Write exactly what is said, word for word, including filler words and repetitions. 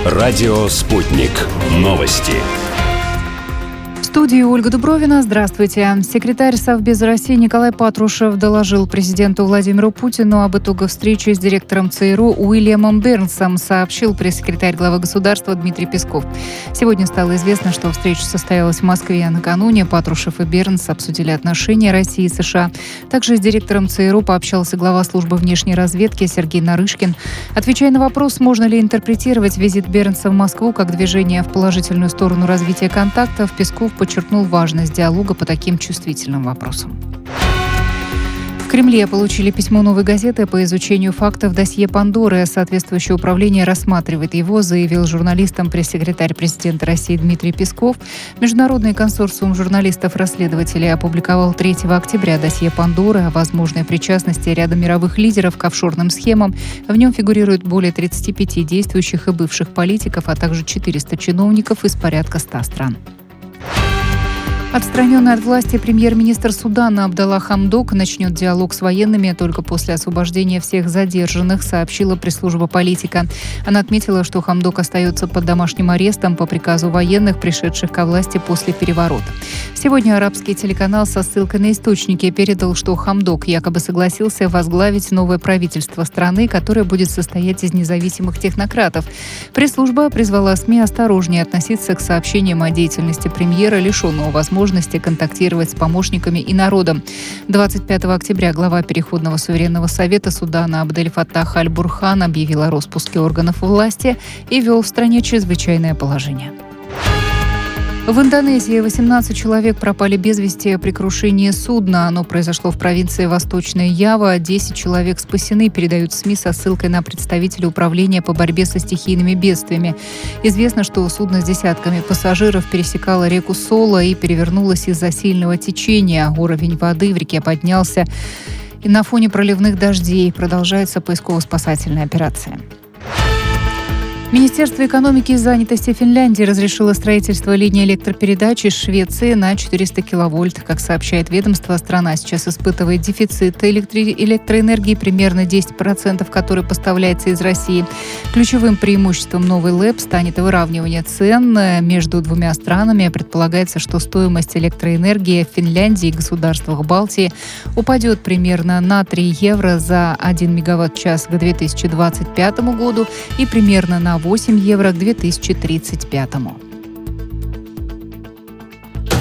Радио «Спутник». Новости. В студии Ольга Дубровина. Здравствуйте. Секретарь Совбеза России Николай Патрушев доложил президенту Владимиру Путину об итогах встречи с директором ЦРУ Уильямом Бернсом, сообщил пресс-секретарь главы государства Дмитрий Песков. Сегодня стало известно, что встреча состоялась в Москве. Накануне Патрушев и Бернс обсудили отношения России и США. Также с директором ЦРУ пообщался глава службы внешней разведки Сергей Нарышкин. Отвечая на вопрос, можно ли интерпретировать визит Бернса в Москву как движение в положительную сторону развития контактов, Песков подчеркнул важность диалога по таким чувствительным вопросам. В Кремле получили письмо «Новой газеты» по изучению фактов досье Пандоры. Соответствующее управление рассматривает его, заявил журналистам пресс-секретарь президента России Дмитрий Песков. Международный консорциум журналистов-расследователей опубликовал третьего октября досье Пандоры о возможной причастности ряда мировых лидеров к офшорным схемам. В нем фигурируют более тридцати пяти действующих и бывших политиков, а также четыреста чиновников из порядка ста стран. Отстраненный от власти премьер-министр Судана Абдалла Хамдок начнет диалог с военными только после освобождения всех задержанных, сообщила пресс-служба «Политика». Она отметила, что Хамдок остается под домашним арестом по приказу военных, пришедших ко власти после переворота. Сегодня арабский телеканал со ссылкой на источники передал, что Хамдок якобы согласился возглавить новое правительство страны, которое будет состоять из независимых технократов. Пресс-служба призвала СМИ осторожнее относиться к сообщениям о деятельности премьера, лишенного возможности возможности контактировать с помощниками и народом. двадцать пятого октября глава Переходного суверенного совета Судана Абдель-Фаттах Аль-Бурхан объявил о распуске органов власти и ввел в стране чрезвычайное положение. В Индонезии восемнадцать человек пропали без вести при крушении судна. Оно произошло в провинции Восточная Ява. десять человек спасены, передают СМИ со ссылкой на представителя управления по борьбе со стихийными бедствиями. Известно, что судно с десятками пассажиров пересекало реку Соло и перевернулось из-за сильного течения. Уровень воды в реке поднялся. И на фоне проливных дождей продолжается поисково-спасательная операция. Министерство экономики и занятости Финляндии разрешило строительство линии электропередач из Швеции на четыреста киловольт. Как сообщает ведомство, страна сейчас испытывает дефицит электри- электроэнергии, примерно десять процентов которой поставляется из России. Ключевым преимуществом новой ЛЭП станет выравнивание цен между двумя странами. Предполагается, что стоимость электроэнергии в Финляндии и государствах Балтии упадет примерно на три евро за один мегаватт-час к две тысячи двадцать пятому году и примерно на восемь евро к две тысячи тридцать пятому.